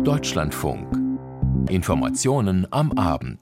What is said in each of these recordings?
Deutschlandfunk. Informationen am Abend.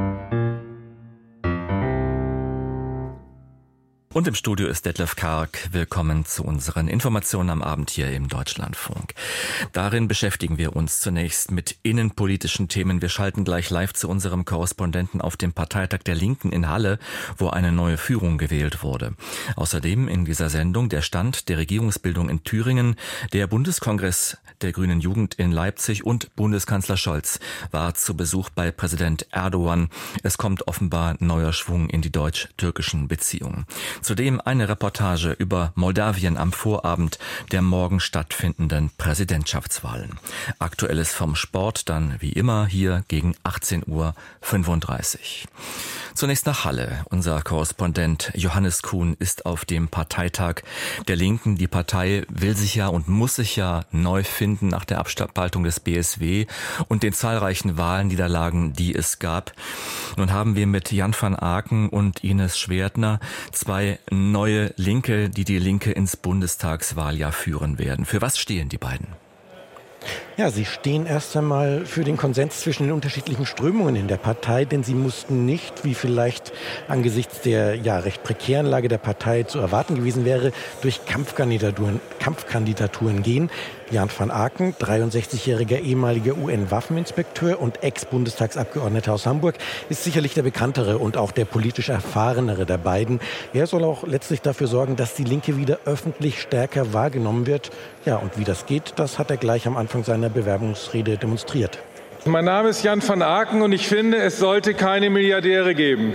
Und im Studio ist Detlef Karg. Willkommen zu unseren Informationen am Abend hier im Deutschlandfunk. Darin beschäftigen wir uns zunächst mit innenpolitischen Themen. Wir schalten gleich live zu unserem Korrespondenten auf dem Parteitag der Linken in Halle, wo eine neue Führung gewählt wurde. Außerdem in dieser Sendung der Stand der Regierungsbildung in Thüringen, der Bundeskongress der Grünen Jugend in Leipzig und Bundeskanzler Scholz war zu Besuch bei Präsident Erdogan. Es kommt offenbar neuer Schwung in die deutsch-türkischen Beziehungen. Zudem eine Reportage über Moldawien am Vorabend der morgen stattfindenden Präsidentschaftswahlen. Aktuelles vom Sport dann wie immer hier gegen 18:35 Uhr. Zunächst nach Halle. Unser Korrespondent Johannes Kuhn ist auf dem Parteitag der Linken. Die Partei will sich ja und muss sich ja neu finden nach der Abspaltung des BSW und den zahlreichen Wahlniederlagen, die es gab. Nun haben wir mit Jan van Aken und Ines Schwertner zwei neue Linke, die die Linke ins Bundestagswahljahr führen werden. Für was stehen die beiden? Ja, sie stehen erst einmal für den Konsens zwischen den unterschiedlichen Strömungen in der Partei, denn sie mussten nicht, wie vielleicht angesichts der recht prekären Lage der Partei zu erwarten gewesen wäre, durch Kampfkandidaturen gehen. Jan van Aken, 63-jähriger ehemaliger UN-Waffeninspekteur und Ex-Bundestagsabgeordneter aus Hamburg, ist sicherlich der bekanntere und auch der politisch erfahrenere der beiden. Er soll auch letztlich dafür sorgen, dass die Linke wieder öffentlich stärker wahrgenommen wird. Ja, und wie das geht, das hat er gleich am Anfang seiner Bewerbungsrede demonstriert. Mein Name ist Jan van Aken und ich finde, es sollte keine Milliardäre geben.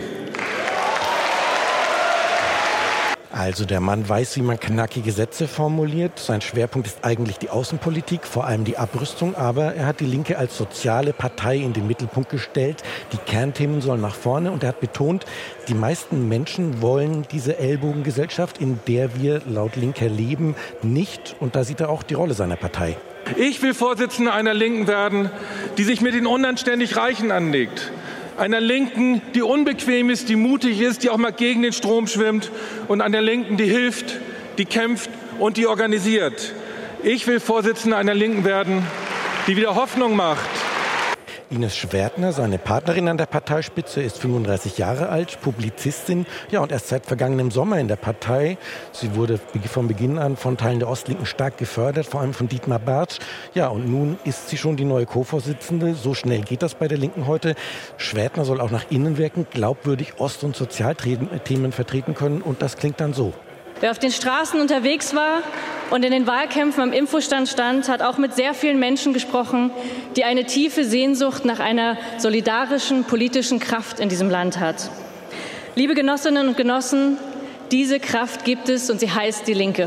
Also der Mann weiß, wie man knackige Sätze formuliert. Sein Schwerpunkt ist eigentlich die Außenpolitik, vor allem die Abrüstung. Aber er hat die Linke als soziale Partei in den Mittelpunkt gestellt. Die Kernthemen sollen nach vorne. Und er hat betont, die meisten Menschen wollen diese Ellbogengesellschaft, in der wir laut Linker leben, nicht. Und da sieht er auch die Rolle seiner Partei. Ich will Vorsitzender einer Linken werden, die sich mit den unanständig Reichen anlegt. Einer Linken, die unbequem ist, die mutig ist, die auch mal gegen den Strom schwimmt. Und einer Linken, die hilft, die kämpft und die organisiert. Ich will Vorsitzender einer Linken werden, die wieder Hoffnung macht. Ines Schwertner, seine Partnerin an der Parteispitze, ist 35 Jahre alt, Publizistin, und erst seit vergangenem Sommer in der Partei. Sie wurde von Beginn an von Teilen der Ostlinken stark gefördert, vor allem von Dietmar Bartsch. Ja, und nun ist sie schon die neue Co-Vorsitzende. So schnell geht das bei der Linken heute. Schwertner soll auch nach innen wirken, glaubwürdig Ost- und Sozialthemen vertreten können. Und das klingt dann so. Wer auf den Straßen unterwegs war und in den Wahlkämpfen am Infostand stand, hat auch mit sehr vielen Menschen gesprochen, die eine tiefe Sehnsucht nach einer solidarischen politischen Kraft in diesem Land hat. Liebe Genossinnen und Genossen, diese Kraft gibt es und sie heißt die Linke.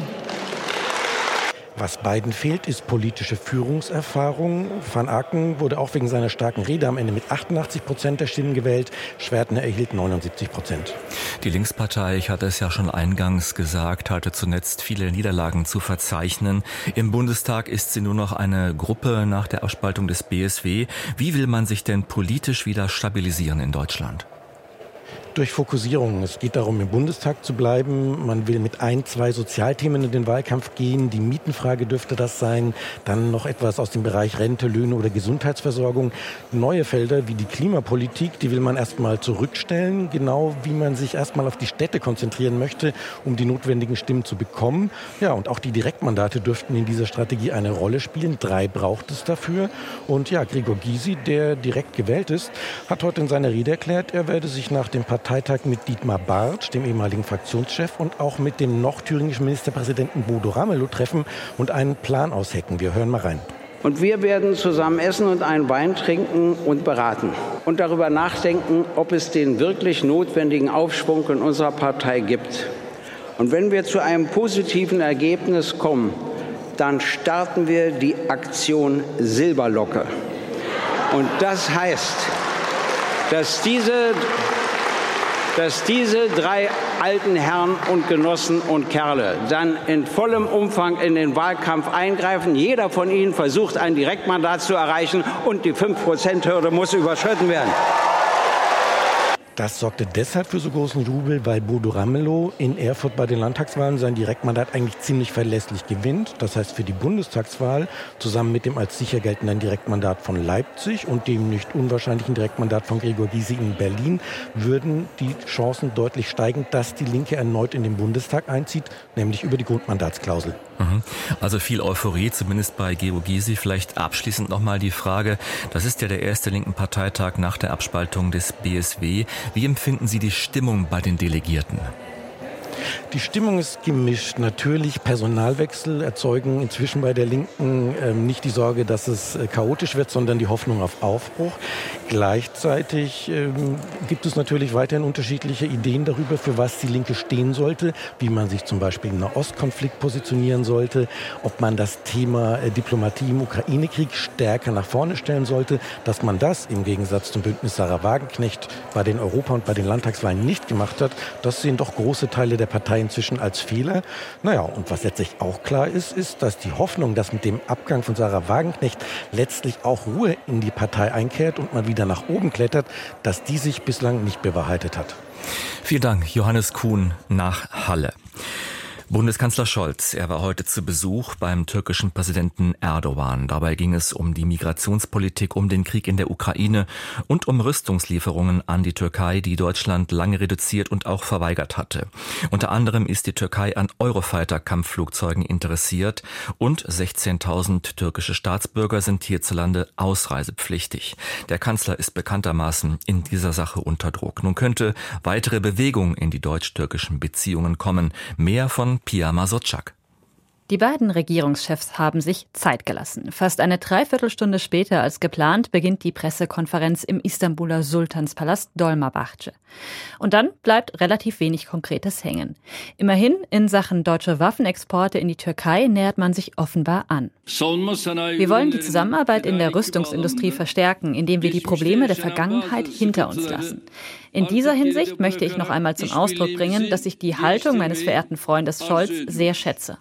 Was beiden fehlt, ist politische Führungserfahrung. Van Aken wurde auch wegen seiner starken Rede am Ende mit 88% der Stimmen gewählt. Schwertner erhielt 79%. Die Linkspartei, ich hatte es ja schon eingangs gesagt, hatte zuletzt viele Niederlagen zu verzeichnen. Im Bundestag ist sie nur noch eine Gruppe nach der Abspaltung des BSW. Wie will man sich denn politisch wieder stabilisieren in Deutschland? Durch Fokussierung. Es geht darum, im Bundestag zu bleiben. Man will mit 2 Sozialthemen in den Wahlkampf gehen. Die Mietenfrage dürfte das sein. Dann noch etwas aus dem Bereich Rente, Löhne oder Gesundheitsversorgung. Neue Felder wie die Klimapolitik, die will man erstmal zurückstellen. Genau wie man sich erstmal auf die Städte konzentrieren möchte, um die notwendigen Stimmen zu bekommen. Ja, und auch die Direktmandate dürften in dieser Strategie eine Rolle spielen. 3 braucht es dafür. Und ja, Gregor Gysi, der direkt gewählt ist, hat heute in seiner Rede erklärt, er werde sich nach dem Parteitag mit Dietmar Bartsch, dem ehemaligen Fraktionschef, und auch mit dem noch thüringischen Ministerpräsidenten Bodo Ramelow treffen und einen Plan aushecken. Wir hören mal rein. Und wir werden zusammen essen und einen Wein trinken und beraten und darüber nachdenken, ob es den wirklich notwendigen Aufschwung in unserer Partei gibt. Und wenn wir zu einem positiven Ergebnis kommen, dann starten wir die Aktion Silberlocke. Und das heißt, dass diese 3 alten Herren und Genossen und Kerle dann in vollem Umfang in den Wahlkampf eingreifen. Jeder von ihnen versucht, ein Direktmandat zu erreichen und die 5%-Hürde muss überschritten werden. Das sorgte deshalb für so großen Jubel, weil Bodo Ramelow in Erfurt bei den Landtagswahlen sein Direktmandat eigentlich ziemlich verlässlich gewinnt. Das heißt, für die Bundestagswahl zusammen mit dem als sicher geltenden Direktmandat von Leipzig und dem nicht unwahrscheinlichen Direktmandat von Gregor Gysi in Berlin würden die Chancen deutlich steigen, dass die Linke erneut in den Bundestag einzieht, nämlich über die Grundmandatsklausel. Also viel Euphorie, zumindest bei Gregor Gysi. Vielleicht abschließend nochmal die Frage, das ist ja der erste linken Parteitag nach der Abspaltung des BSW. Wie empfinden Sie die Stimmung bei den Delegierten? Die Stimmung ist gemischt. Natürlich, Personalwechsel erzeugen inzwischen bei der Linken nicht die Sorge, dass es chaotisch wird, sondern die Hoffnung auf Aufbruch. Gleichzeitig gibt es natürlich weiterhin unterschiedliche Ideen darüber, für was die Linke stehen sollte, wie man sich zum Beispiel im Nahostkonflikt positionieren sollte, ob man das Thema Diplomatie im Ukraine-Krieg stärker nach vorne stellen sollte. Dass man das im Gegensatz zum Bündnis Sarah Wagenknecht bei den Europa- und bei den Landtagswahlen nicht gemacht hat, das sehen doch große Teile der Partei inzwischen als Fehler. Naja, und was letztlich auch klar ist, dass die Hoffnung, dass mit dem Abgang von Sarah Wagenknecht letztlich auch Ruhe in die Partei einkehrt und man wieder nach oben klettert, dass die sich bislang nicht bewahrheitet hat. Vielen Dank, Johannes Kuhn nach Halle. Bundeskanzler Scholz, er war heute zu Besuch beim türkischen Präsidenten Erdogan. Dabei ging es um die Migrationspolitik, um den Krieg in der Ukraine und um Rüstungslieferungen an die Türkei, die Deutschland lange reduziert und auch verweigert hatte. Unter anderem ist die Türkei an Eurofighter-Kampfflugzeugen interessiert und 16.000 türkische Staatsbürger sind hierzulande ausreisepflichtig. Der Kanzler ist bekanntermaßen in dieser Sache unter Druck. Nun könnte weitere Bewegung in die deutsch-türkischen Beziehungen kommen. Mehr von Pia Masotschak. Die beiden Regierungschefs haben sich Zeit gelassen. Fast eine Dreiviertelstunde später als geplant beginnt die Pressekonferenz im Istanbuler Sultanspalast Dolmabahce. Und dann bleibt relativ wenig Konkretes hängen. Immerhin, in Sachen deutsche Waffenexporte in die Türkei nähert man sich offenbar an. Wir wollen die Zusammenarbeit in der Rüstungsindustrie verstärken, indem wir die Probleme der Vergangenheit hinter uns lassen. In dieser Hinsicht möchte ich noch einmal zum Ausdruck bringen, dass ich die Haltung meines verehrten Freundes Scholz sehr schätze.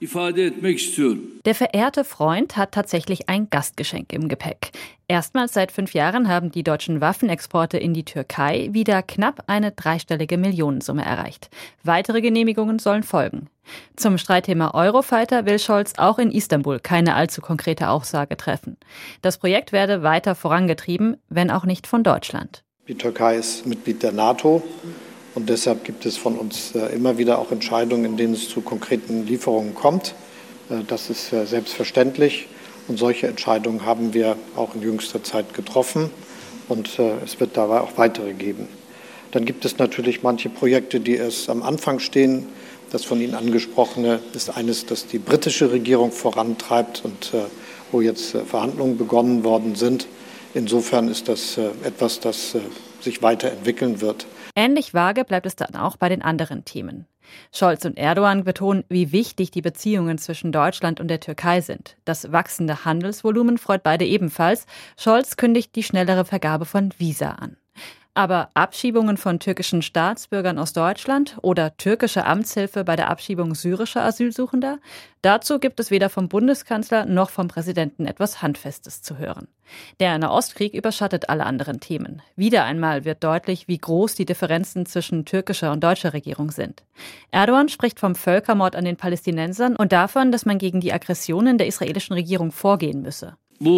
Der verehrte Freund hat tatsächlich ein Gastgeschenk im Gepäck. Erstmals seit 5 Jahren haben die deutschen Waffenexporte in die Türkei wieder knapp eine dreistellige Millionensumme erreicht. Weitere Genehmigungen sollen folgen. Zum Streitthema Eurofighter will Scholz auch in Istanbul keine allzu konkrete Aussage treffen. Das Projekt werde weiter vorangetrieben, wenn auch nicht von Deutschland. Die Türkei ist Mitglied der NATO und deshalb gibt es von uns immer wieder auch Entscheidungen, in denen es zu konkreten Lieferungen kommt. Das ist selbstverständlich und solche Entscheidungen haben wir auch in jüngster Zeit getroffen und es wird dabei auch weitere geben. Dann gibt es natürlich manche Projekte, die erst am Anfang stehen. Das von Ihnen angesprochene ist eines, das die britische Regierung vorantreibt und wo jetzt Verhandlungen begonnen worden sind. Insofern ist das etwas, das sich weiterentwickeln wird. Ähnlich vage bleibt es dann auch bei den anderen Themen. Scholz und Erdogan betonen, wie wichtig die Beziehungen zwischen Deutschland und der Türkei sind. Das wachsende Handelsvolumen freut beide ebenfalls. Scholz kündigt die schnellere Vergabe von Visa an. Aber Abschiebungen von türkischen Staatsbürgern aus Deutschland oder türkische Amtshilfe bei der Abschiebung syrischer Asylsuchender? Dazu gibt es weder vom Bundeskanzler noch vom Präsidenten etwas Handfestes zu hören. Der Nahostkrieg überschattet alle anderen Themen. Wieder einmal wird deutlich, wie groß die Differenzen zwischen türkischer und deutscher Regierung sind. Erdogan spricht vom Völkermord an den Palästinensern und davon, dass man gegen die Aggressionen der israelischen Regierung vorgehen müsse.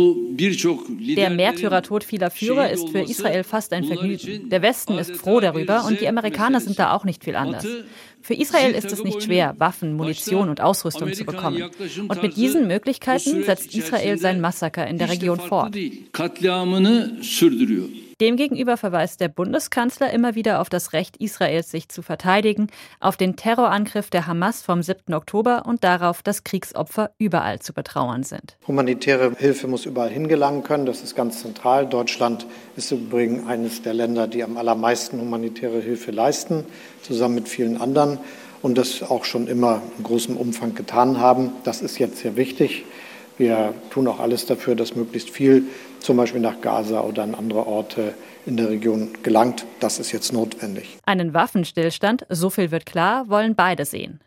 Der Märtyrertod vieler Führer ist für Israel fast ein Vergnügen. Der Westen ist froh darüber und die Amerikaner sind da auch nicht viel anders. Für Israel ist es nicht schwer, Waffen, Munition und Ausrüstung zu bekommen. Und mit diesen Möglichkeiten setzt Israel sein Massaker in der Region fort. Demgegenüber verweist der Bundeskanzler immer wieder auf das Recht Israels, sich zu verteidigen, auf den Terrorangriff der Hamas vom 7. Oktober und darauf, dass Kriegsopfer überall zu betrauern sind. Humanitäre Hilfe muss überall hingelangen können, das ist ganz zentral. Deutschland ist übrigens eines der Länder, die am allermeisten humanitäre Hilfe leisten, zusammen mit vielen anderen und das auch schon immer in großem Umfang getan haben. Das ist jetzt sehr wichtig. Wir tun auch alles dafür, dass möglichst viel zum Beispiel nach Gaza oder an andere Orte in der Region gelangt. Das ist jetzt notwendig. Einen Waffenstillstand, so viel wird klar, wollen beide sehen.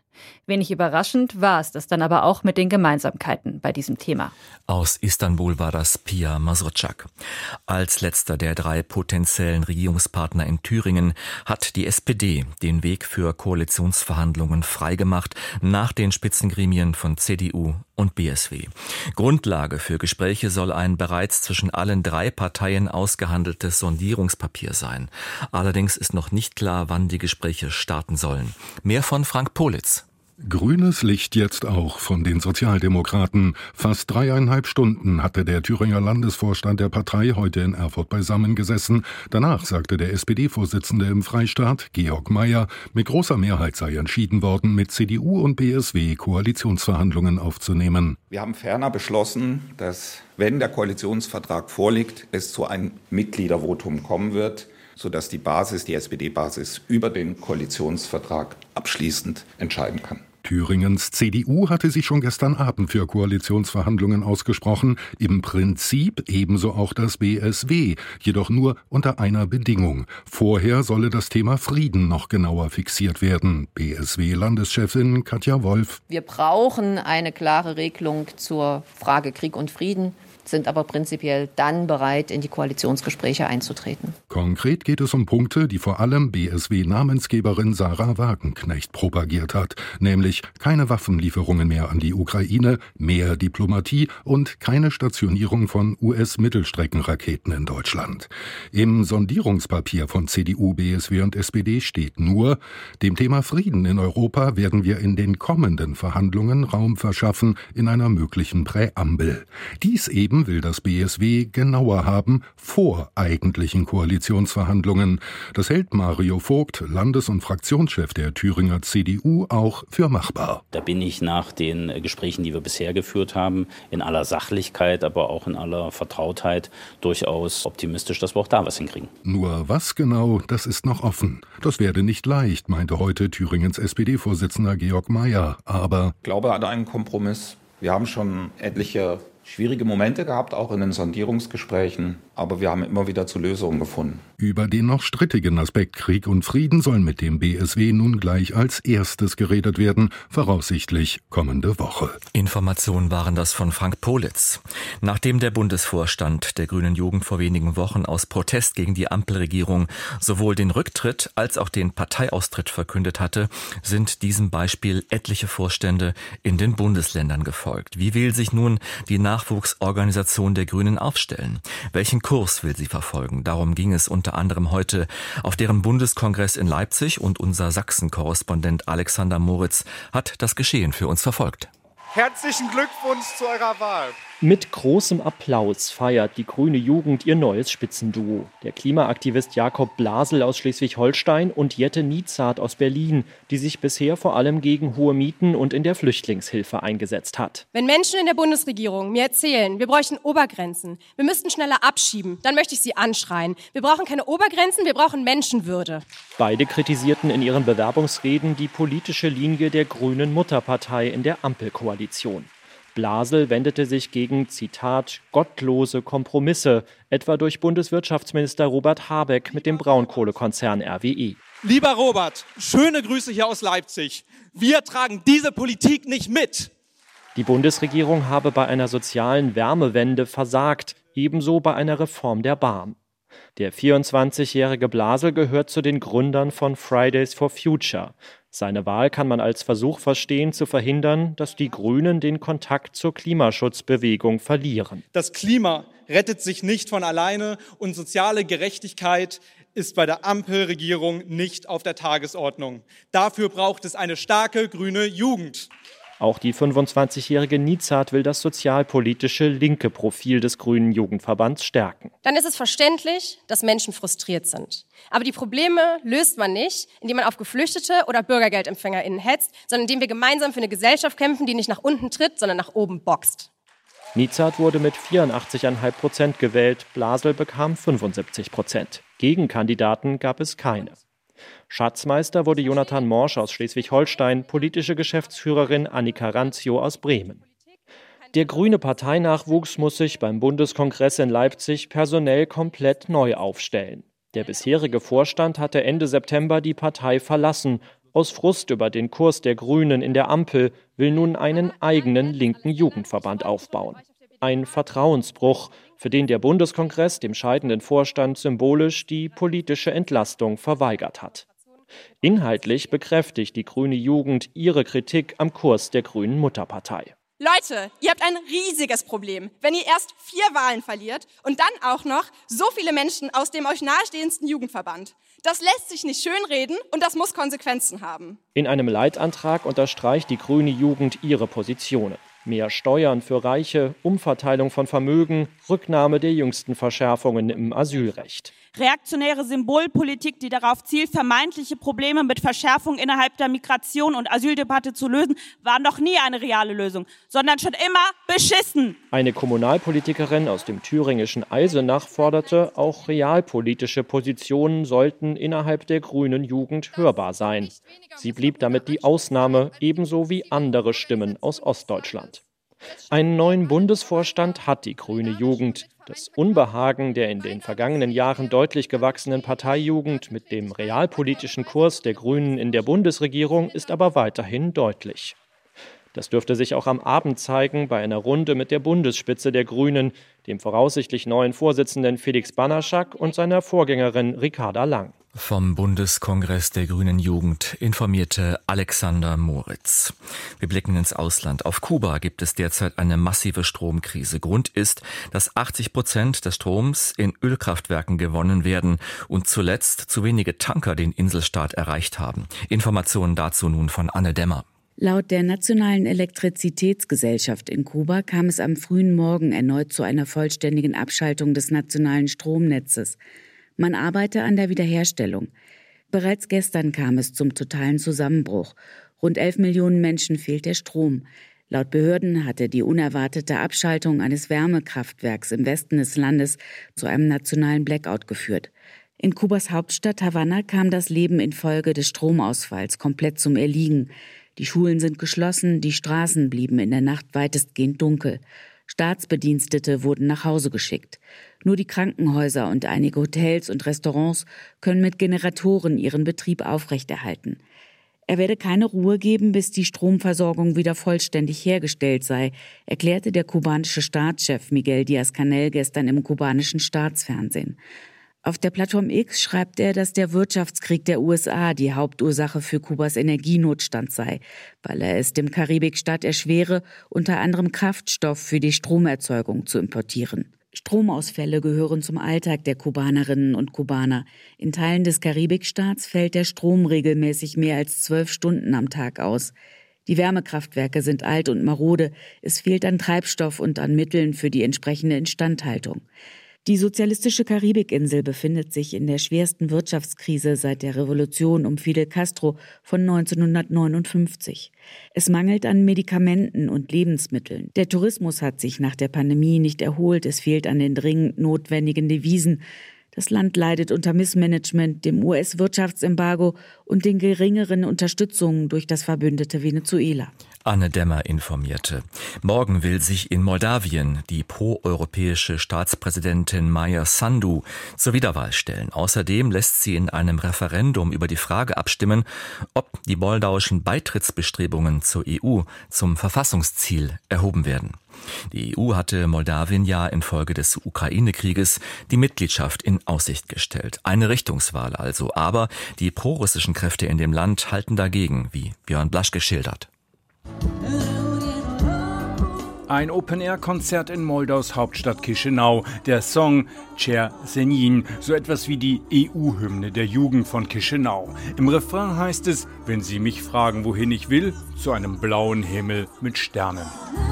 Wenig überraschend war es das dann aber auch mit den Gemeinsamkeiten bei diesem Thema. Aus Istanbul war das Pia Mazurczak. Als letzter der 3 potenziellen Regierungspartner in Thüringen hat die SPD den Weg für Koalitionsverhandlungen freigemacht nach den Spitzengremien von CDU und BSW. Grundlage für Gespräche soll ein bereits zwischen allen 3 Parteien ausgehandeltes Sondierungspapier sein. Allerdings ist noch nicht klar, wann die Gespräche starten sollen. Mehr von Frank Politz. Grünes Licht jetzt auch von den Sozialdemokraten. Fast 3,5 Stunden hatte der Thüringer Landesvorstand der Partei heute in Erfurt beisammen gesessen. Danach sagte der SPD-Vorsitzende im Freistaat, Georg Mayer, mit großer Mehrheit sei entschieden worden, mit CDU und BSW Koalitionsverhandlungen aufzunehmen. Wir haben ferner beschlossen, dass, wenn der Koalitionsvertrag vorliegt, es zu einem Mitgliedervotum kommen wird, sodass die SPD-Basis über den Koalitionsvertrag abschließend entscheiden kann. Thüringens CDU hatte sich schon gestern Abend für Koalitionsverhandlungen ausgesprochen, im Prinzip ebenso auch das BSW, jedoch nur unter einer Bedingung. Vorher solle das Thema Frieden noch genauer fixiert werden. BSW-Landeschefin Katja Wolf. Wir brauchen eine klare Regelung zur Frage Krieg und Frieden, sind aber prinzipiell dann bereit, in die Koalitionsgespräche einzutreten. Konkret geht es um Punkte, die vor allem BSW-Namensgeberin Sarah Wagenknecht propagiert hat, nämlich keine Waffenlieferungen mehr an die Ukraine, mehr Diplomatie und keine Stationierung von US-Mittelstreckenraketen in Deutschland. Im Sondierungspapier von CDU, BSW und SPD steht nur, dem Thema Frieden in Europa werden wir in den kommenden Verhandlungen Raum verschaffen in einer möglichen Präambel. Dies eben will das BSW genauer haben vor eigentlichen Koalitionsverhandlungen. Das hält Mario Vogt, Landes- und Fraktionschef der Thüringer CDU, auch für machbar. Da bin ich nach den Gesprächen, die wir bisher geführt haben, in aller Sachlichkeit, aber auch in aller Vertrautheit durchaus optimistisch, dass wir auch da was hinkriegen. Nur was genau, das ist noch offen. Das werde nicht leicht, meinte heute Thüringens SPD-Vorsitzender Georg Mayer. Aber ich glaube an einen Kompromiss. Wir haben schon etliche schwierige Momente gehabt, auch in den Sondierungsgesprächen, aber wir haben immer wieder zu Lösungen gefunden. Über den noch strittigen Aspekt Krieg und Frieden soll mit dem BSW nun gleich als erstes geredet werden, voraussichtlich kommende Woche. Informationen waren das von Frank Politz. Nachdem der Bundesvorstand der Grünen Jugend vor wenigen Wochen aus Protest gegen die Ampelregierung sowohl den Rücktritt als auch den Parteiaustritt verkündet hatte, sind diesem Beispiel etliche Vorstände in den Bundesländern gefolgt. Wie will sich nun die Nachwuchsorganisation der Grünen aufstellen? Welchen Kurs will sie verfolgen? Darum ging es unter anderem heute auf deren Bundeskongress in Leipzig und unser Sachsen-Korrespondent Alexander Moritz hat das Geschehen für uns verfolgt. Herzlichen Glückwunsch zu eurer Wahl. Mit großem Applaus feiert die Grüne Jugend ihr neues Spitzenduo. Der Klimaaktivist Jakob Blasel aus Schleswig-Holstein und Jette Niezard aus Berlin, die sich bisher vor allem gegen hohe Mieten und in der Flüchtlingshilfe eingesetzt hat. Wenn Menschen in der Bundesregierung mir erzählen, wir bräuchten Obergrenzen, wir müssten schneller abschieben, dann möchte ich sie anschreien. Wir brauchen keine Obergrenzen, wir brauchen Menschenwürde. Beide kritisierten in ihren Bewerbungsreden die politische Linie der Grünen Mutterpartei in der Ampelkoalition. Blasel wendete sich gegen, Zitat, gottlose Kompromisse, etwa durch Bundeswirtschaftsminister Robert Habeck mit dem Braunkohlekonzern RWE. Lieber Robert, schöne Grüße hier aus Leipzig. Wir tragen diese Politik nicht mit. Die Bundesregierung habe bei einer sozialen Wärmewende versagt, ebenso bei einer Reform der Bahn. Der 24-jährige Blasel gehört zu den Gründern von Fridays for Future. Seine Wahl kann man als Versuch verstehen, zu verhindern, dass die Grünen den Kontakt zur Klimaschutzbewegung verlieren. Das Klima rettet sich nicht von alleine und soziale Gerechtigkeit ist bei der Ampelregierung nicht auf der Tagesordnung. Dafür braucht es eine starke grüne Jugend. Auch die 25-jährige Niezard will das sozialpolitische linke Profil des Grünen Jugendverbands stärken. Dann ist es verständlich, dass Menschen frustriert sind. Aber die Probleme löst man nicht, indem man auf Geflüchtete oder BürgergeldempfängerInnen hetzt, sondern indem wir gemeinsam für eine Gesellschaft kämpfen, die nicht nach unten tritt, sondern nach oben boxt. Niezard wurde mit 84,5% gewählt, Blasel bekam 75%. Gegenkandidaten gab es keine. Schatzmeister wurde Jonathan Morsch aus Schleswig-Holstein, politische Geschäftsführerin Annika Ranzio aus Bremen. Der grüne Parteinachwuchs muss sich beim Bundeskongress in Leipzig personell komplett neu aufstellen. Der bisherige Vorstand hatte Ende September die Partei verlassen. Aus Frust über den Kurs der Grünen in der Ampel will nun einen eigenen linken Jugendverband aufbauen. Ein Vertrauensbruch, für den der Bundeskongress dem scheidenden Vorstand symbolisch die politische Entlastung verweigert hat. Inhaltlich bekräftigt die grüne Jugend ihre Kritik am Kurs der grünen Mutterpartei. Leute, ihr habt ein riesiges Problem, wenn ihr erst 4 Wahlen verliert und dann auch noch so viele Menschen aus dem euch nahestehendsten Jugendverband. Das lässt sich nicht schönreden und das muss Konsequenzen haben. In einem Leitantrag unterstreicht die grüne Jugend ihre Positionen. Mehr Steuern für Reiche, Umverteilung von Vermögen, Rücknahme der jüngsten Verschärfungen im Asylrecht. Reaktionäre Symbolpolitik, die darauf zielt, vermeintliche Probleme mit Verschärfung innerhalb der Migration- und Asyldebatte zu lösen, war noch nie eine reale Lösung, sondern schon immer beschissen. Eine Kommunalpolitikerin aus dem thüringischen Eisenach forderte, auch realpolitische Positionen sollten innerhalb der grünen Jugend hörbar sein. Sie blieb damit die Ausnahme, ebenso wie andere Stimmen aus Ostdeutschland. Einen neuen Bundesvorstand hat die grüne Jugend. Das Unbehagen der in den vergangenen Jahren deutlich gewachsenen Parteijugend mit dem realpolitischen Kurs der Grünen in der Bundesregierung ist aber weiterhin deutlich. Das dürfte sich auch am Abend zeigen bei einer Runde mit der Bundesspitze der Grünen, dem voraussichtlich neuen Vorsitzenden Felix Banaschak und seiner Vorgängerin Ricarda Lang. Vom Bundeskongress der Grünen Jugend informierte Alexander Moritz. Wir blicken ins Ausland. Auf Kuba gibt es derzeit eine massive Stromkrise. Grund ist, dass 80% des Stroms in Ölkraftwerken gewonnen werden und zuletzt zu wenige Tanker den Inselstaat erreicht haben. Informationen dazu nun von Anne Dämmer. Laut der Nationalen Elektrizitätsgesellschaft in Kuba kam es am frühen Morgen erneut zu einer vollständigen Abschaltung des nationalen Stromnetzes. Man arbeite an der Wiederherstellung. Bereits gestern kam es zum totalen Zusammenbruch. Rund 11 Millionen Menschen fehlt der Strom. Laut Behörden hatte die unerwartete Abschaltung eines Wärmekraftwerks im Westen des Landes zu einem nationalen Blackout geführt. In Kubas Hauptstadt Havanna kam das Leben infolge des Stromausfalls komplett zum Erliegen. Die Schulen sind geschlossen, die Straßen blieben in der Nacht weitestgehend dunkel. Staatsbedienstete wurden nach Hause geschickt. Nur die Krankenhäuser und einige Hotels und Restaurants können mit Generatoren ihren Betrieb aufrechterhalten. Er werde keine Ruhe geben, bis die Stromversorgung wieder vollständig hergestellt sei, erklärte der kubanische Staatschef Miguel Díaz-Canel gestern im kubanischen Staatsfernsehen. Auf der Plattform X schreibt er, dass der Wirtschaftskrieg der USA die Hauptursache für Kubas Energienotstand sei, weil er es dem Karibikstaat erschwere, unter anderem Kraftstoff für die Stromerzeugung zu importieren. Stromausfälle gehören zum Alltag der Kubanerinnen und Kubaner. In Teilen des Karibikstaats fällt der Strom regelmäßig mehr als 12 Stunden am Tag aus. Die Wärmekraftwerke sind alt und marode. Es fehlt an Treibstoff und an Mitteln für die entsprechende Instandhaltung. Die sozialistische Karibikinsel befindet sich in der schwersten Wirtschaftskrise seit der Revolution um Fidel Castro von 1959. Es mangelt an Medikamenten und Lebensmitteln. Der Tourismus hat sich nach der Pandemie nicht erholt. Es fehlt an den dringend notwendigen Devisen. Das Land leidet unter Missmanagement, dem US-Wirtschaftsembargo und den geringeren Unterstützungen durch das verbündete Venezuela. Anne Dämmer informierte. Morgen will sich in Moldawien die proeuropäische Staatspräsidentin Maia Sandu zur Wiederwahl stellen. Außerdem lässt sie in einem Referendum über die Frage abstimmen, ob die moldauischen Beitrittsbestrebungen zur EU zum Verfassungsziel erhoben werden. Die EU hatte Moldawien ja infolge des Ukraine-Krieges die Mitgliedschaft in Aussicht gestellt. Eine Richtungswahl also, aber die prorussischen Kräfte in dem Land halten dagegen, wie Björn Blasch geschildert. Ein Open-Air-Konzert in Moldaus Hauptstadt Chișinău. Der Song Cer Senin, so etwas wie die EU-Hymne der Jugend von Chișinău. Im Refrain heißt es, wenn Sie mich fragen, wohin ich will, zu einem blauen Himmel mit Sternen.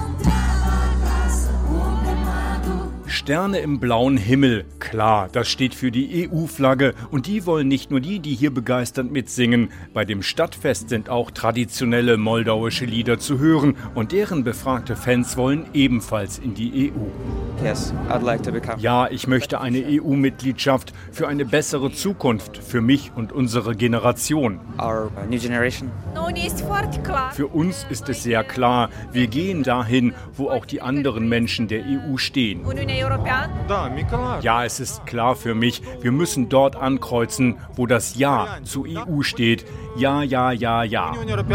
Sterne im blauen Himmel, klar, das steht für die EU-Flagge und die wollen nicht nur die hier begeisternd mitsingen. Bei dem Stadtfest sind auch traditionelle moldauische Lieder zu hören und deren befragte Fans wollen ebenfalls in die EU. Yes, I'd like to become. Ja, ich möchte eine EU-Mitgliedschaft für eine bessere Zukunft, für mich und unsere Generation. Our new generation. Für uns ist es sehr klar, wir gehen dahin, wo auch die anderen Menschen der EU stehen. Ja, es ist klar für mich, wir müssen dort ankreuzen, wo das Ja zur EU steht. Ja, ja, ja, ja.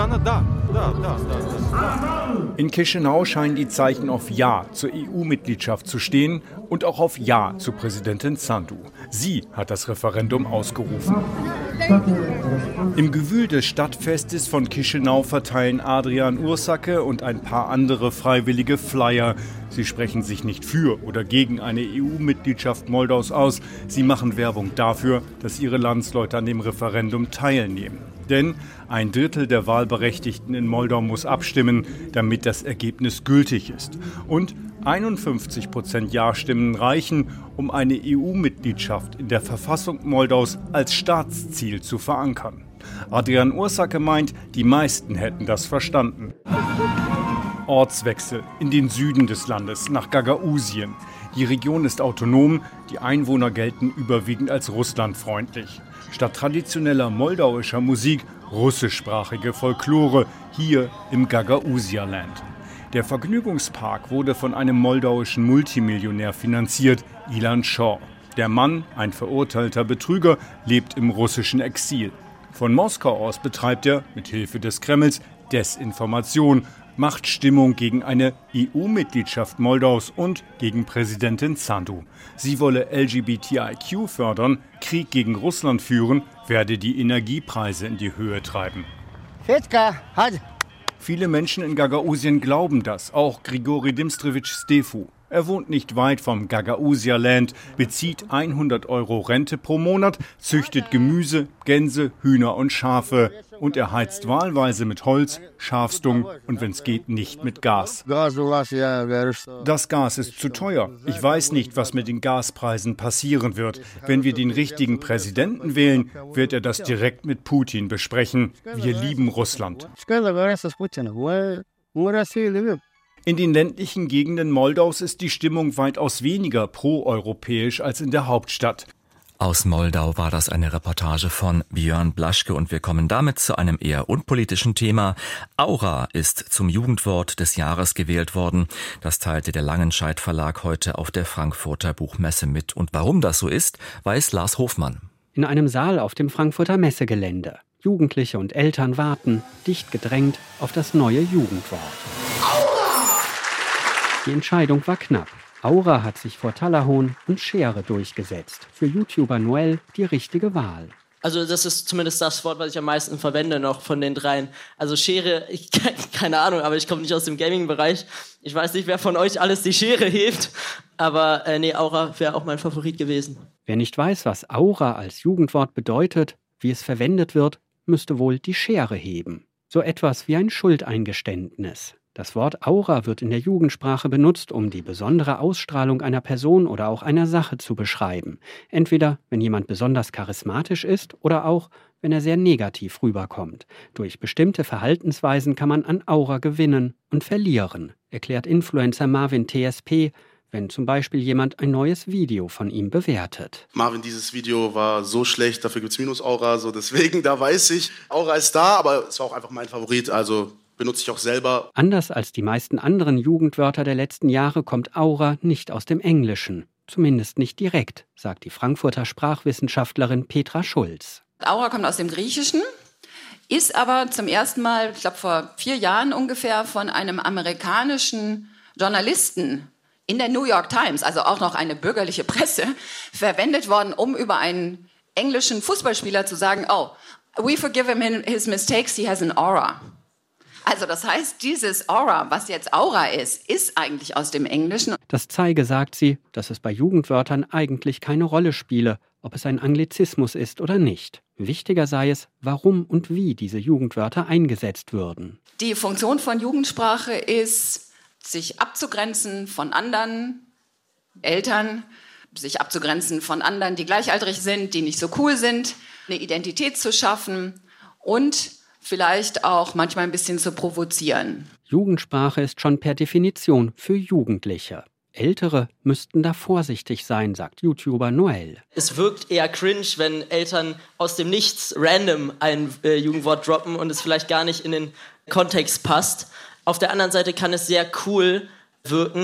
In Chișinău scheinen die Zeichen auf Ja zur EU-Mitgliedschaft zu stehen und auch auf Ja zu Präsidentin Sandu. Sie hat das Referendum ausgerufen. Im Gewühl des Stadtfestes von Chișinău verteilen Adrian Ursacke und ein paar andere Freiwillige Flyer. Sie sprechen sich nicht für oder gegen eine EU-Mitgliedschaft Moldaus aus. Sie machen Werbung dafür, dass ihre Landsleute an dem Referendum teilnehmen. Denn 1/3 der Wahlberechtigten in Moldau muss abstimmen, damit das Ergebnis gültig ist. Und 51% Ja-Stimmen reichen, um eine EU-Mitgliedschaft in der Verfassung Moldaus als Staatsziel zu verankern. Adrian Ursacke meint, die meisten hätten das verstanden. Ortswechsel in den Süden des Landes, nach Gagausien. Die Region ist autonom, die Einwohner gelten überwiegend als russlandfreundlich. Statt traditioneller moldauischer Musik russischsprachige Folklore hier im Gagausia-Land. Der Vergnügungspark wurde von einem moldauischen Multimillionär finanziert, Ilan Shaw. Der Mann, ein verurteilter Betrüger, lebt im russischen Exil. Von Moskau aus betreibt er, mit Hilfe des Kremls, Desinformation, macht Stimmung gegen eine EU-Mitgliedschaft Moldaus und gegen Präsidentin Sandu. Sie wolle LGBTIQ fördern, Krieg gegen Russland führen, werde die Energiepreise in die Höhe treiben. Viele Menschen in Gagausien glauben das, auch Grigori Dimstrevic Stefu. Er wohnt nicht weit vom Gagausia-Land, bezieht 100 € Rente pro Monat, züchtet Gemüse, Gänse, Hühner und Schafe. Und er heizt wahlweise mit Holz, Schafsdung und wenn es geht, nicht mit Gas. Das Gas ist zu teuer. Ich weiß nicht, was mit den Gaspreisen passieren wird. Wenn wir den richtigen Präsidenten wählen, wird er das direkt mit Putin besprechen. Wir lieben Russland. In den ländlichen Gegenden Moldaus ist die Stimmung weitaus weniger proeuropäisch als in der Hauptstadt. Aus Moldau war das eine Reportage von Björn Blaschke und wir kommen damit zu einem eher unpolitischen Thema. Aura ist zum Jugendwort des Jahres gewählt worden. Das teilte der Langenscheidt Verlag heute auf der Frankfurter Buchmesse mit. Und warum das so ist, weiß Lars Hofmann. In einem Saal auf dem Frankfurter Messegelände. Jugendliche und Eltern warten, dicht gedrängt, auf das neue Jugendwort. Die Entscheidung war knapp. Aura hat sich vor Talahon und Schere durchgesetzt. Für YouTuber Noel die richtige Wahl. Also das ist zumindest das Wort, was ich am meisten verwende noch von den dreien. Also Schere, keine Ahnung, aber ich komme nicht aus dem Gaming-Bereich. Ich weiß nicht, wer von euch alles die Schere hebt, aber Aura wäre auch mein Favorit gewesen. Wer nicht weiß, was Aura als Jugendwort bedeutet, wie es verwendet wird, müsste wohl die Schere heben. So etwas wie ein Schuldeingeständnis. Das Wort Aura wird in der Jugendsprache benutzt, um die besondere Ausstrahlung einer Person oder auch einer Sache zu beschreiben. Entweder, wenn jemand besonders charismatisch ist oder auch, wenn er sehr negativ rüberkommt. Durch bestimmte Verhaltensweisen kann man an Aura gewinnen und verlieren, erklärt Influencer Marvin TSP, wenn zum Beispiel jemand ein neues Video von ihm bewertet. Marvin, dieses Video war so schlecht, dafür gibt es Minus-Aura, so deswegen, da weiß ich, Aura ist da, aber es war auch einfach mein Favorit, also benutze ich auch selber. Anders als die meisten anderen Jugendwörter der letzten Jahre kommt Aura nicht aus dem Englischen. Zumindest nicht direkt, sagt die Frankfurter Sprachwissenschaftlerin Petra Schulz. Aura kommt aus dem Griechischen, ist aber zum ersten Mal, ich glaube vor 4 Jahren ungefähr, von einem amerikanischen Journalisten in der New York Times, also auch noch eine bürgerliche Presse, verwendet worden, um über einen englischen Fußballspieler zu sagen, oh, we forgive him his mistakes, he has an aura. Also das heißt, dieses Aura, was jetzt Aura ist eigentlich aus dem Englischen. Das zeige, sagt sie, dass es bei Jugendwörtern eigentlich keine Rolle spiele, ob es ein Anglizismus ist oder nicht. Wichtiger sei es, warum und wie diese Jugendwörter eingesetzt würden. Die Funktion von Jugendsprache ist, sich abzugrenzen von anderen Eltern, sich abzugrenzen von anderen, die gleichaltrig sind, die nicht so cool sind, eine Identität zu schaffen und vielleicht auch manchmal ein bisschen zu provozieren. Jugendsprache ist schon per Definition für Jugendliche. Ältere müssten da vorsichtig sein, sagt YouTuber Noel. Es wirkt eher cringe, wenn Eltern aus dem Nichts random ein Jugendwort droppen und es vielleicht gar nicht in den Kontext passt. Auf der anderen Seite kann es sehr cool wirken,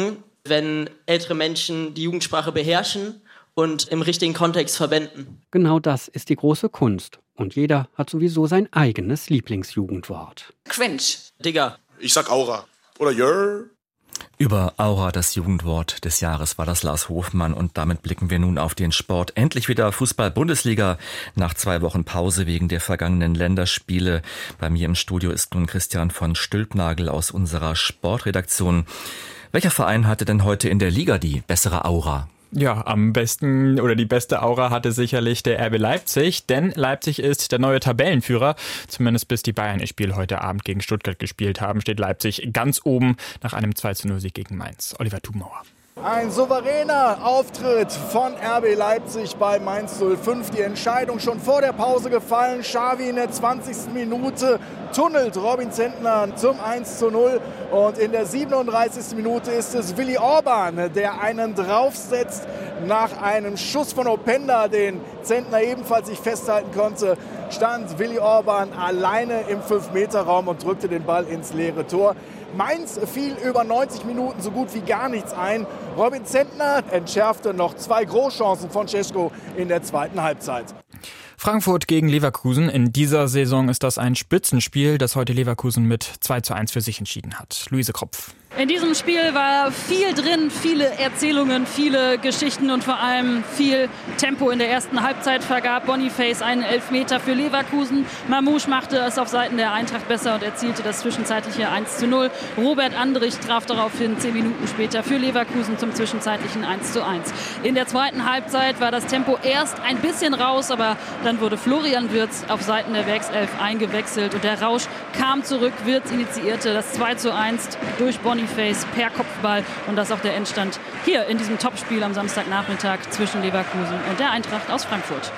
wenn ältere Menschen die Jugendsprache beherrschen und im richtigen Kontext verwenden. Genau das ist die große Kunst. Und jeder hat sowieso sein eigenes Lieblingsjugendwort. Cringe. Digga. Ich sag Aura. Oder Jör. Über Aura, das Jugendwort des Jahres, war das Lars Hofmann. Und damit blicken wir nun auf den Sport. Endlich wieder Fußball-Bundesliga nach 2 Wochen Pause wegen der vergangenen Länderspiele. Bei mir im Studio ist nun Christian von Stülpnagel aus unserer Sportredaktion. Welcher Verein hatte denn heute in der Liga die bessere Aura? Ja, am besten oder die beste Aura hatte sicherlich der RB Leipzig, denn Leipzig ist der neue Tabellenführer. Zumindest bis die Bayern ihr Spiel heute Abend gegen Stuttgart gespielt haben, steht Leipzig ganz oben nach einem 2:0-Sieg gegen Mainz. Oliver Thubauer. Ein souveräner Auftritt von RB Leipzig bei Mainz 05. Die Entscheidung schon vor der Pause gefallen. Xavi in der 20. Minute tunnelt Robin Zentner zum 1:0. Und in der 37. Minute ist es Willi Orban, der einen draufsetzt nach einem Schuss von Openda, den Zentner ebenfalls sich festhalten konnte. Stand Willi Orban alleine im 5-Meter-Raum und drückte den Ball ins leere Tor. Mainz fiel über 90 Minuten so gut wie gar nichts ein. Robin Zentner entschärfte noch 2 Großchancen von Cesco in der zweiten Halbzeit. Frankfurt gegen Leverkusen. In dieser Saison ist das ein Spitzenspiel, das heute Leverkusen mit 2:1 für sich entschieden hat. Luise Kropf. In diesem Spiel war viel drin, viele Erzählungen, viele Geschichten und vor allem viel Tempo. In der ersten Halbzeit vergab Boniface einen Elfmeter für Leverkusen. Mamouche machte es auf Seiten der Eintracht besser und erzielte das zwischenzeitliche 1:0. Robert Andrich traf daraufhin 10 Minuten später für Leverkusen zum zwischenzeitlichen 1:1. In der zweiten Halbzeit war das Tempo erst ein bisschen raus, aber dann wurde Florian Wirtz auf Seiten der Werkself eingewechselt und der Rausch kam zurück. Wirtz initiierte das 2:1 durch Boniface per Kopfball und das auch der Endstand hier in diesem Topspiel am Samstagnachmittag zwischen Leverkusen und der Eintracht aus Frankfurt.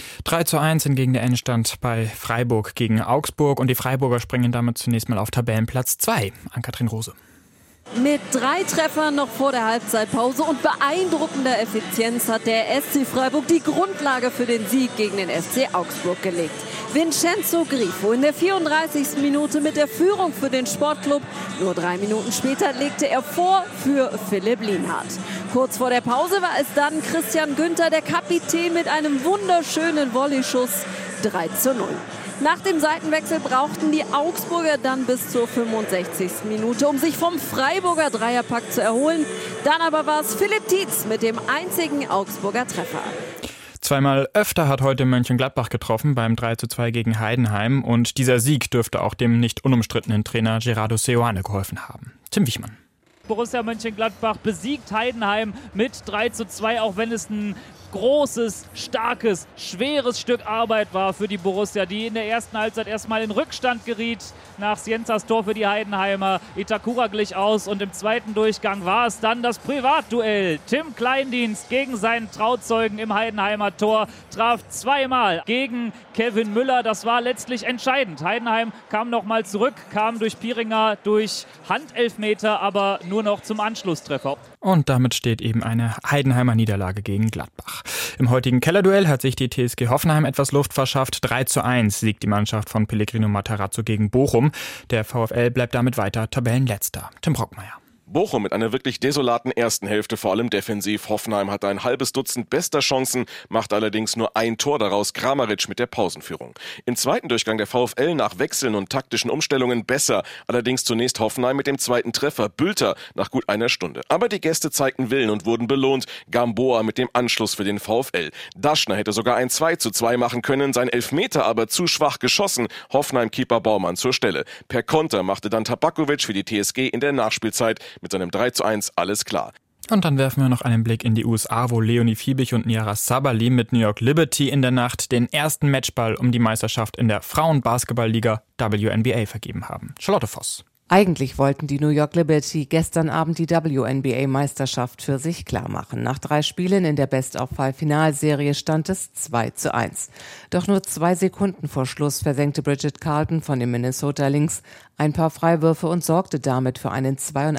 3:1 hingegen der Endstand bei Freiburg gegen Augsburg und die Freiburger springen damit zunächst mal auf Tabellenplatz 2. Ann-Kathrin Rose. Mit 3 Treffern noch vor der Halbzeitpause und beeindruckender Effizienz hat der SC Freiburg die Grundlage für den Sieg gegen den FC Augsburg gelegt. Vincenzo Grifo in der 34. Minute mit der Führung für den Sportclub. Nur 3 Minuten später legte er vor für Philipp Lienhardt. Kurz vor der Pause war es dann Christian Günther, der Kapitän, mit einem wunderschönen Volleyschuss. 3:0. Nach dem Seitenwechsel brauchten die Augsburger dann bis zur 65. Minute, um sich vom Freiburger Dreierpack zu erholen. Dann aber war es Philipp Tietz mit dem einzigen Augsburger Treffer. Zweimal öfter hat heute Mönchengladbach getroffen beim 3:2 gegen Heidenheim und dieser Sieg dürfte auch dem nicht unumstrittenen Trainer Gerardo Seoane geholfen haben. Tim Wichmann. Borussia Mönchengladbach besiegt Heidenheim mit 3:2, auch wenn es ein großes, starkes, schweres Stück Arbeit war für die Borussia, die in der ersten Halbzeit erstmal in Rückstand geriet nach Sienzas Tor für die Heidenheimer. Itakura glich aus und im zweiten Durchgang war es dann das Privatduell. Tim Kleindienst gegen seinen Trauzeugen im Heidenheimer Tor traf zweimal gegen Kevin Müller. Das war letztlich entscheidend. Heidenheim kam nochmal zurück, kam durch Pieringer durch Handelfmeter, aber nur noch zum Anschlusstreffer. Und damit steht eben eine Heidenheimer Niederlage gegen Gladbach. Im heutigen Kellerduell hat sich die TSG Hoffenheim etwas Luft verschafft. 3:1 siegt die Mannschaft von Pellegrino Matarazzo gegen Bochum. Der VfL bleibt damit weiter Tabellenletzter. Tim Brockmeier. Bochum mit einer wirklich desolaten ersten Hälfte, vor allem defensiv. Hoffenheim hatte ein halbes Dutzend bester Chancen, macht allerdings nur ein Tor daraus, Kramaric mit der Pausenführung. Im zweiten Durchgang der VfL nach Wechseln und taktischen Umstellungen besser, allerdings zunächst Hoffenheim mit dem zweiten Treffer, Bülter nach gut einer Stunde. Aber die Gäste zeigten Willen und wurden belohnt, Gamboa mit dem Anschluss für den VfL. Daschner hätte sogar ein 2:2 machen können, sein Elfmeter aber zu schwach geschossen, Hoffenheim-Keeper Baumann zur Stelle. Per Konter machte dann Tabakovic für die TSG in der Nachspielzeit mit seinem 3:1 alles klar. Und dann werfen wir noch einen Blick in die USA, wo Leonie Fiebig und Niara Sabali mit New York Liberty in der Nacht den ersten Matchball um die Meisterschaft in der Frauenbasketballliga WNBA vergeben haben. Charlotte Voss. Eigentlich wollten die New York Liberty gestern Abend die WNBA-Meisterschaft für sich klarmachen. Nach 3 Spielen in der Best-of-5-Finalserie stand es 2:1. Doch nur 2 Sekunden vor Schluss versenkte Bridget Carlton von den Minnesota Lynx ein paar Freiwürfe und sorgte damit für einen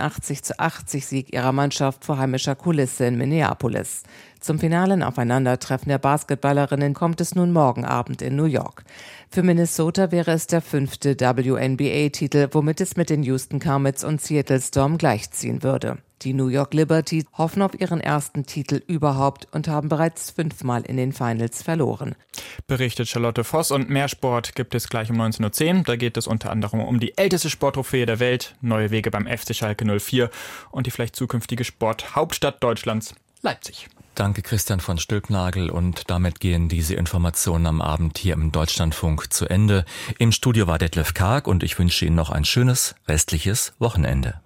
82:80-Sieg ihrer Mannschaft vor heimischer Kulisse in Minneapolis. Zum finalen Aufeinandertreffen der Basketballerinnen kommt es nun morgen Abend in New York. Für Minnesota wäre es der 5. WNBA-Titel, womit es mit den Houston Comets und Seattle Storm gleichziehen würde. Die New York Liberty hoffen auf ihren ersten Titel überhaupt und haben bereits 5-mal in den Finals verloren. Berichtet Charlotte Voss, und mehr Sport gibt es gleich um 19.10 Uhr. Da geht es unter anderem um die älteste Sporttrophäe der Welt, neue Wege beim FC Schalke 04 und die vielleicht zukünftige Sporthauptstadt Deutschlands, Leipzig. Danke Christian von Stülpnagel, und damit gehen diese Informationen am Abend hier im Deutschlandfunk zu Ende. Im Studio war Detlef Karg und ich wünsche Ihnen noch ein schönes restliches Wochenende.